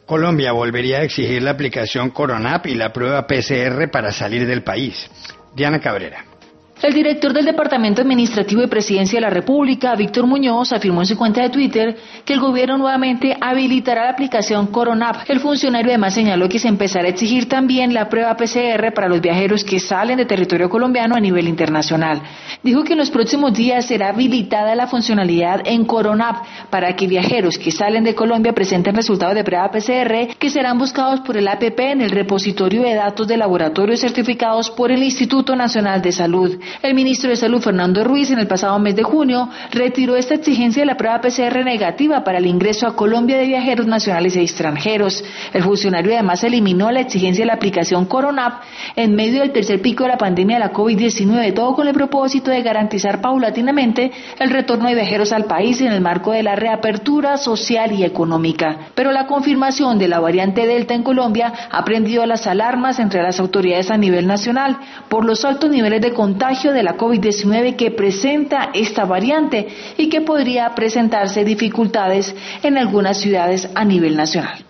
Colombia volvería a exigir la aplicación Coronap y la prueba PCR para salir del país. Diana Cabrera. El director del Departamento Administrativo de Presidencia de la República, Víctor Muñoz, afirmó en su cuenta de Twitter que el gobierno nuevamente habilitará la aplicación Coronap. El funcionario además señaló que se empezará a exigir también la prueba PCR para los viajeros que salen de territorio colombiano a nivel internacional. Dijo que en los próximos días será habilitada la funcionalidad en Coronap para que viajeros que salen de Colombia presenten resultados de prueba PCR que serán buscados por el APP en el repositorio de datos de laboratorios certificados por el Instituto Nacional de Salud. El ministro de Salud, Fernando Ruiz, en el pasado mes de junio, retiró esta exigencia de la prueba PCR negativa para el ingreso a Colombia de viajeros nacionales e extranjeros. El funcionario además eliminó la exigencia de la aplicación Coronap en medio del tercer pico de la pandemia de la COVID-19, todo con el propósito de garantizar paulatinamente el retorno de viajeros al país en el marco de la reapertura social y económica. Pero la confirmación de la variante Delta en Colombia ha prendido las alarmas entre las autoridades a nivel nacional por los altos niveles de contagio de la COVID-19 que presenta esta variante y que podría presentarse dificultades en algunas ciudades a nivel nacional.